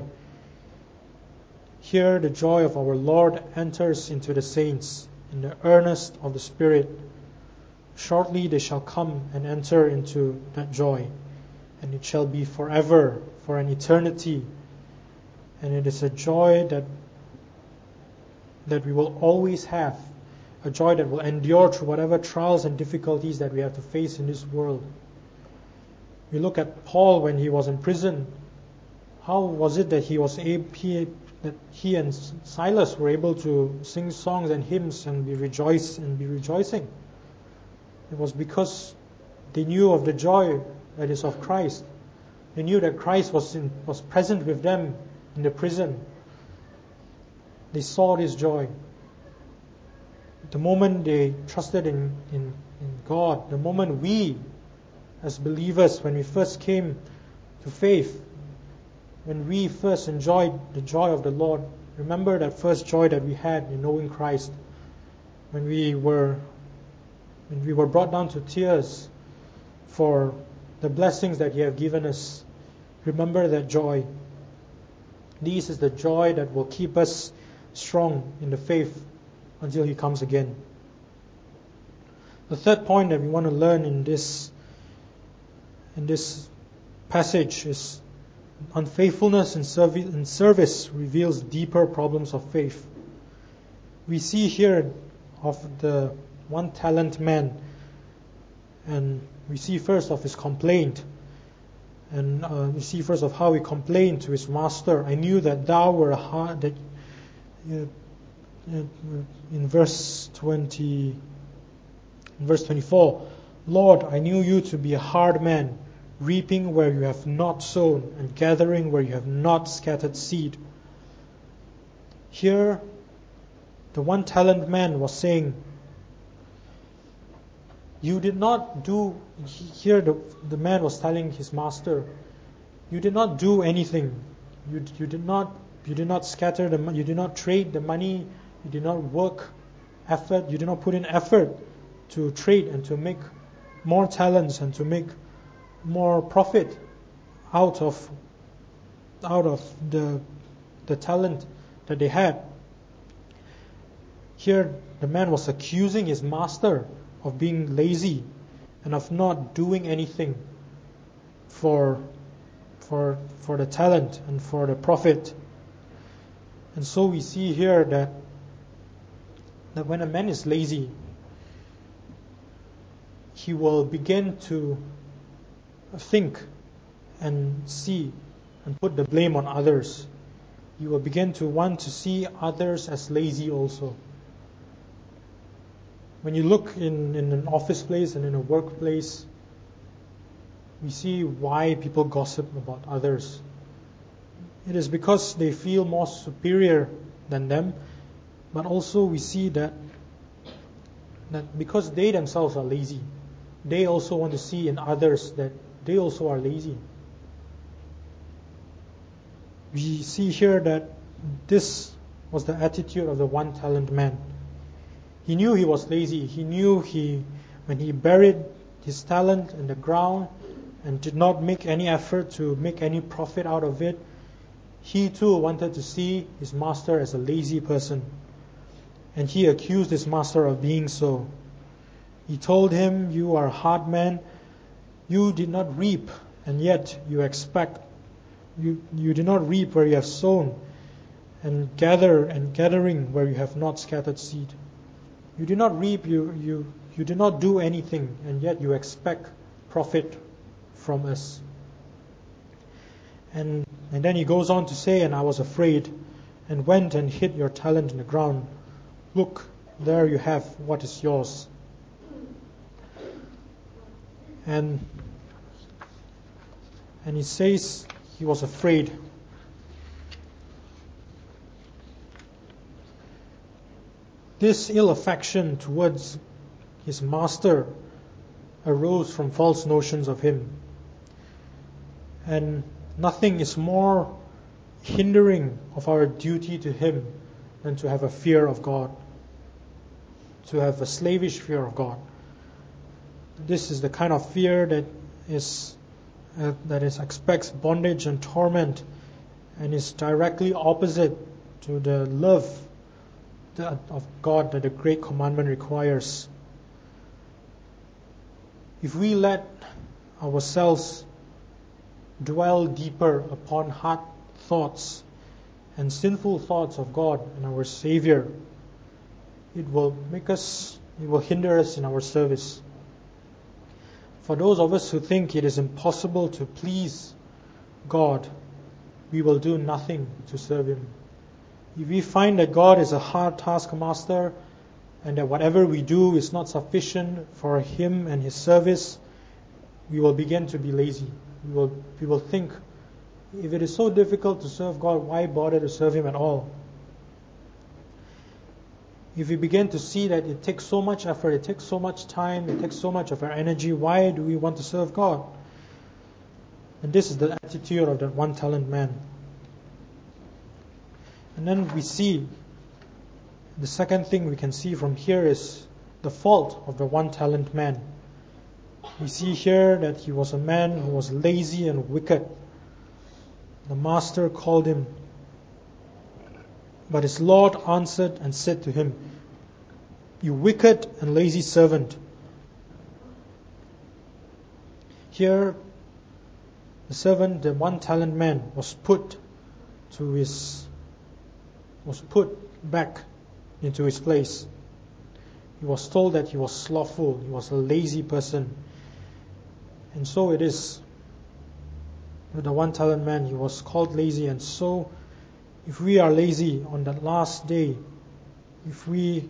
Here the joy of our Lord enters into the saints in the earnest of the Spirit. Shortly they shall come and enter into that joy, and it shall be forever, for an eternity. And it is a joy that we will always have, a joy that will endure through whatever trials and difficulties that we have to face in this world. We look at Paul when he was in prison. How was it that he and Silas were able to sing songs and hymns and be rejoicing? It was because they knew of the joy that is of Christ. They knew that Christ was present with them in the prison. They saw this joy. The moment they trusted in God, the moment we, as believers, when we first came to faith, when we first enjoyed the joy of the Lord, remember that first joy that we had in knowing Christ, when we were brought down to tears for the blessings that He has given us. Remember that joy. This is the joy that will keep us strong in the faith until He comes again. The third point that we want to learn in this passage is unfaithfulness in service reveals deeper problems of faith. We see here of the 1 talent man, and we see first of his complaint, and we see first of how he complained to his master. "I knew that thou were hard." That in verse 24, "Lord, I knew you to be a hard man, reaping where you have not sown, and gathering where you have not scattered seed." Here, the 1 talent man was saying, you did not do, here the man was telling his master, you did not do anything. You did not scatter the money, you did not trade the money, you did not work effort, you did not put in effort to trade and to make more talents and to make more profit out of the talent that they had. Here the man was accusing his master of being lazy and of not doing anything for the talent and for the profit. And so we see here that when a man is lazy, he will begin to think and see and put the blame on others. He will begin to want to see others as lazy also. When you look in an office place and in a workplace, we see why people gossip about others. It is because they feel more superior than them, but also we see that because they themselves are lazy, they also want to see in others that they also are lazy. We see here that this was the attitude of the one-talent man. He knew he was lazy. He knew when he buried his talent in the ground and did not make any effort to make any profit out of it, he too wanted to see his master as a lazy person. And he accused his master of being so. He told him, "You are a hard man. You did not reap, and yet you expect. You did not reap where you have sown, and gathering where you have not scattered seed. You did not reap, you did not do anything, and yet you expect profit from us." And then he goes on to say, "And I was afraid, and went and hid your talent in the ground. Look, there you have what is yours." And he says he was afraid. This ill affection towards his master arose from false notions of him. And nothing is more hindering of our duty to him than to have a fear of God, to have a slavish fear of God. This is the kind of fear that expects bondage and torment, and is directly opposite to the love of God that the great commandment requires. If we let ourselves dwell deeper upon hard thoughts and sinful thoughts of God and our Savior, it will hinder us in our service. For those of us who think it is impossible to please God, we will do nothing to serve Him. If we find that God is a hard taskmaster and that whatever we do is not sufficient for Him and His service, we will begin to be lazy. We will think, if it is so difficult to serve God, why bother to serve Him at all? If we begin to see that it takes so much effort, it takes so much time, it takes so much of our energy, why do we want to serve God? And this is the attitude of that one-talent man. And then we see, the second thing we can see from here is the fault of the one-talent man. We see here that he was a man who was lazy and wicked. The master called him, but his Lord answered and said to him, "You wicked and lazy servant." Here, the servant, the one-talent man, was put back into his place. He was told that he was slothful, he was a lazy person. And so it is with the one-talent man. He was called lazy, and so if we are lazy on that last day, if we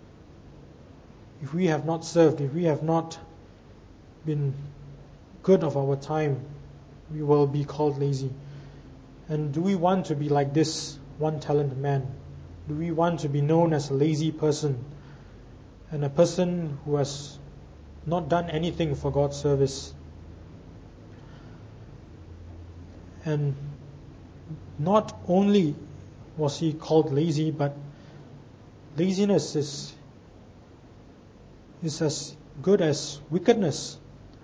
have not served, if we have not been good of our time, we will be called lazy. And do we want to be like this one-talent man? Do we want to be known as a lazy person and a person who has not done anything for God's service? And not only was he called lazy, but laziness is as good as wickedness.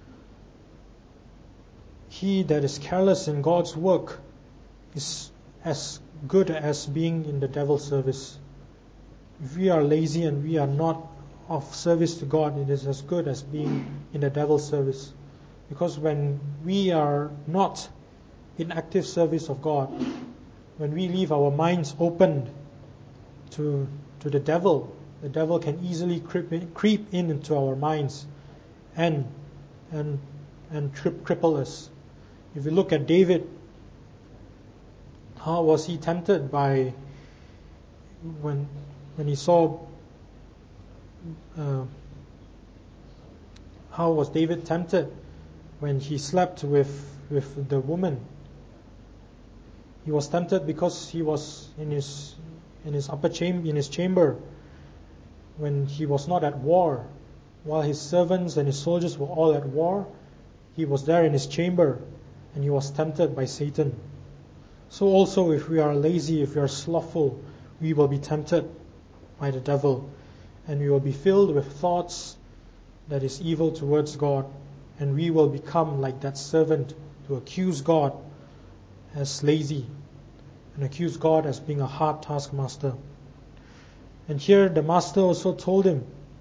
He that is careless in God's work is as good as being in the devil's service. If we are lazy and we are not of service to God, it is as good as being in the devil's service. Because when we are not in active service of God, when we leave our minds open to the devil can easily creep in into our minds and cripple us. If you look at David, how was he tempted by when he saw how was David tempted when he slept with the woman? He was tempted because he was in his chamber when he was not at war. While his servants and his soldiers were all at war, he was there in his chamber and he was tempted by Satan. So also if we are lazy, if we are slothful, we will be tempted by the devil, and we will be filled with thoughts that is evil towards God, and we will become like that servant to accuse God as lazy and accuse God as being a hard taskmaster. And here the master also told him,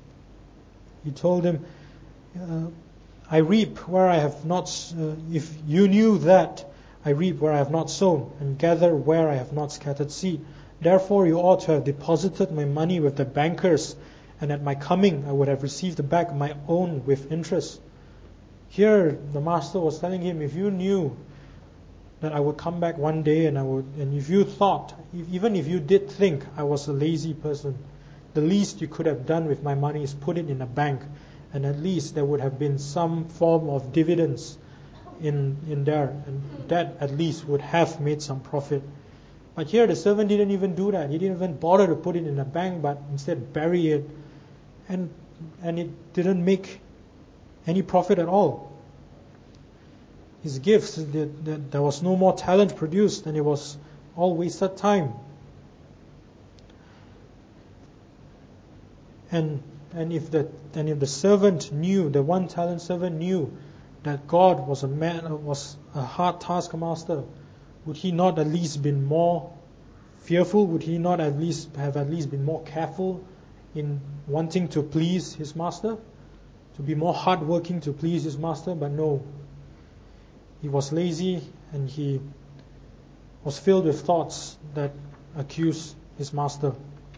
I reap where I have not, if you knew that, I reap where I have not sown, and gather where I have not scattered seed. Therefore you ought to have deposited my money with the bankers, and at my coming I would have received back my own with interest. Here the master was telling him, if you knew that I would come back one day, and if you thought, even if you did think I was a lazy person, the least you could have done with my money is put it in a bank, and at least there would have been some form of dividends in there, and that at least would have made some profit. But here the servant didn't even do that. He didn't even bother to put it in a bank, but instead bury it, and it didn't make any profit at all. His gifts, there was no more talent produced, and it was all wasted time. And if the servant knew, the 1 talent servant knew that God was a hard taskmaster, would he not at least been more fearful? Would he not at least been more careful in wanting to please his master, to be more hardworking to please his master? But no, he was lazy and he was filled with thoughts that accused his master.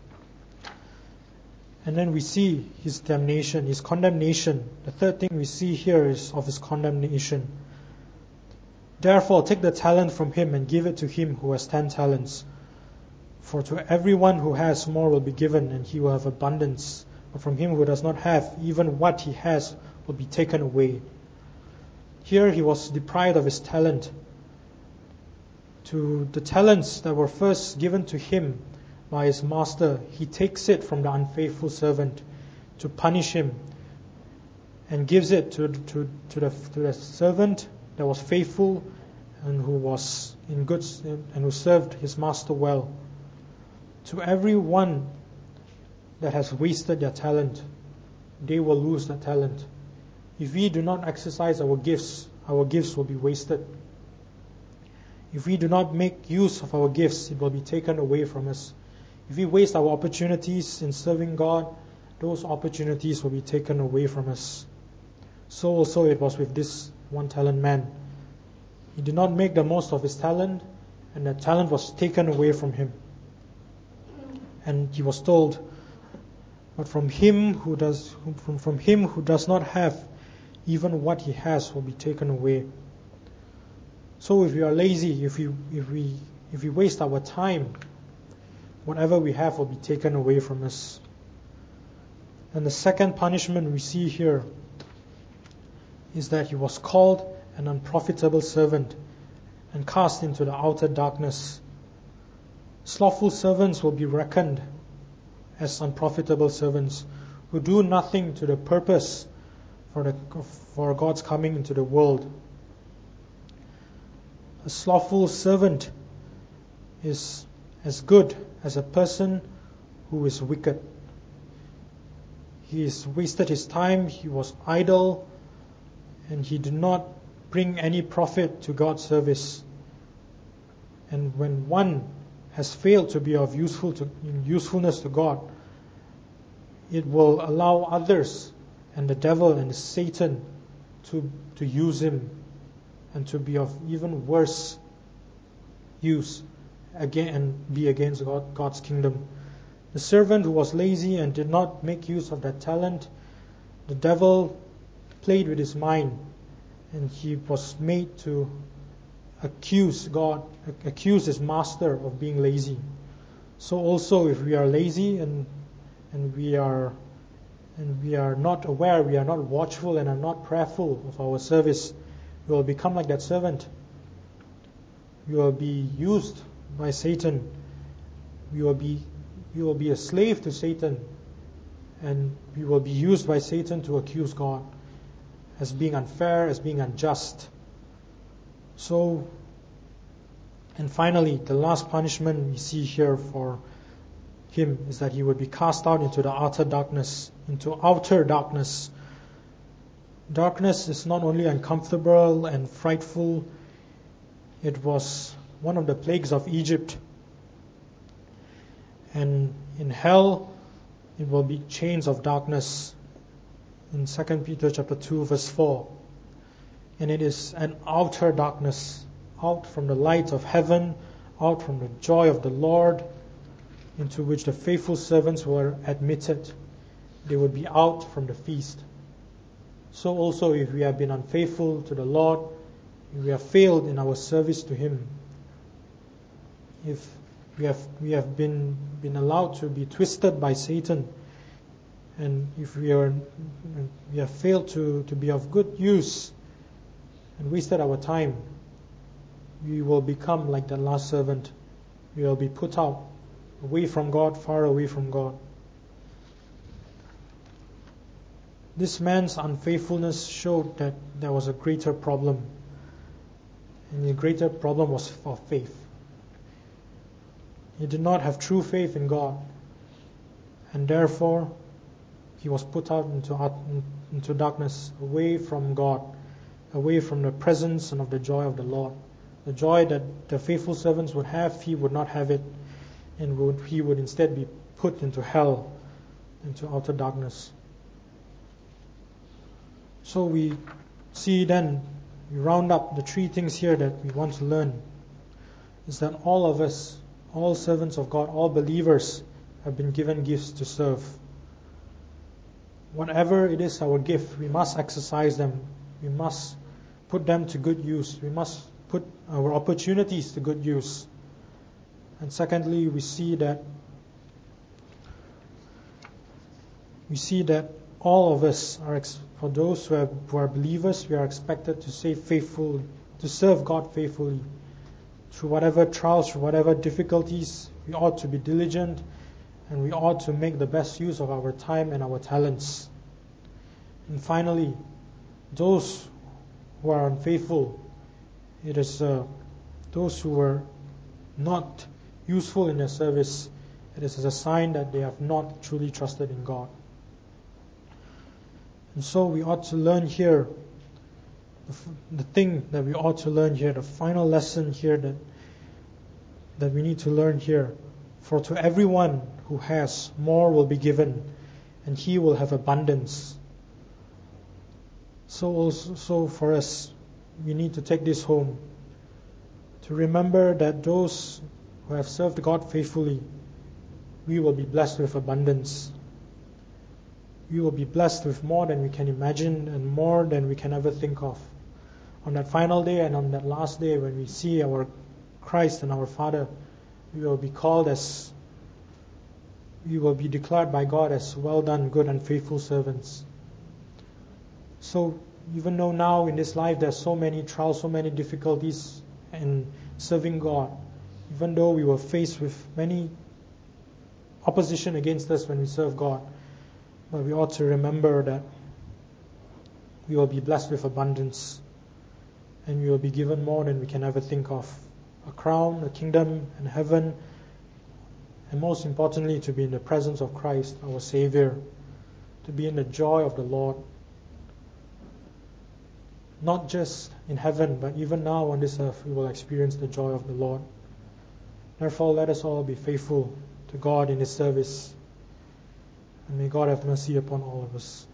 And then we see his damnation, his condemnation. The third thing we see here is of his condemnation. Therefore, take the talent from him and give it to him who has 10 talents. For to everyone who has, more will be given, and he will have abundance. But from him who does not have, even what he has will be taken away. Here he was deprived of his talent. To the talents that were first given to him by his master, he takes it from the unfaithful servant to punish him, and gives it to the servant that was faithful and who was in good and who served his master well. To everyone that has wasted their talent, they will lose their talent. If we do not exercise our gifts will be wasted. If we do not make use of our gifts, it will be taken away from us. If we waste our opportunities in serving God, those opportunities will be taken away from us. So also it was with this 1 talent man. He did not make the most of his talent, and the talent was taken away from him. And he was told, but from him who does not have, even what he has will be taken away. So if we are lazy, if we waste our time, whatever we have will be taken away from us. And the second punishment we see here is that he was called an unprofitable servant and cast into the outer darkness. Slothful servants will be reckoned as unprofitable servants who do nothing to the purpose for God's coming into the world. A slothful servant is as good as a person who is wicked. He has wasted his time, he was idle, and he did not bring any profit to God's service. And when one has failed to be of usefulness to God, it will allow others and the devil and Satan to use him and to be of even worse use again and be against God's kingdom. The servant who was lazy and did not make use of that talent, the devil played with his mind, and he was made to accuse God, accuse his master of being lazy. So also, if we are lazy and we are not aware, we are not watchful and are not prayerful of our service, we will become like that servant. We will be used by Satan. We will be a slave to Satan, and we will be used by Satan to accuse God as being unfair, as being unjust. So, and finally, the last punishment we see here for him is that he would be cast out into the outer darkness. Darkness is not only uncomfortable and frightful, it was one of the plagues of Egypt. And in hell, it will be chains of darkness. In 2 Peter chapter 2, verse 4. And it is an outer darkness, out from the light of heaven, out from the joy of the Lord, into which the faithful servants were admitted. They would be out from the feast. So also, if we have been unfaithful to the Lord, if we have failed in our service to Him, if we have been allowed to be twisted by Satan, and if we have failed to be of good use and wasted our time, we will become like the last servant. We will be put out, away from God, far away from God. This man's unfaithfulness showed that there was a greater problem. And the greater problem was for faith. He did not have true faith in God. And therefore, he was put out into darkness, away from God, away from the presence and of the joy of the Lord. The joy that the faithful servants would have, he would not have it. And he would instead be put into hell, into outer darkness. So we see then, we round up the three things here that we want to learn, is that all of us, all servants of God, all believers have been given gifts to serve. Whatever it is our gift, we must exercise them. We must put them to good use. We must put our opportunities to good use. And secondly, we see that all of us are, for those who are believers, we are expected to serve God faithfully. Through whatever trials, through whatever difficulties, we ought to be diligent, and we ought to make the best use of our time and our talents. And finally, those who are unfaithful, it is those who were not useful in their service, it is a sign that they have not truly trusted in God. And so we ought to learn here, the thing that we ought to learn here, the final lesson here that we need to learn here. For to everyone who has, more will be given, and he will have abundance. So for us, we need to take this home, to remember that those who have served God faithfully, we will be blessed with abundance. We will be blessed with more than we can imagine and more than we can ever think of. On that final day and on that last day, when we see our Christ and our Father, we will be declared by God as well done, good and faithful servants. So even though now in this life there are so many trials, so many difficulties in serving God, even though we were faced with many opposition against us when we serve God, but we ought to remember that we will be blessed with abundance, and we will be given more than we can ever think of. A crown, a kingdom, and heaven, and most importantly, to be in the presence of Christ, our Savior, to be in the joy of the Lord. Not just in heaven, but even now on this earth, we will experience the joy of the Lord. Therefore, let us all be faithful to God in His service. And may God have mercy upon all of us.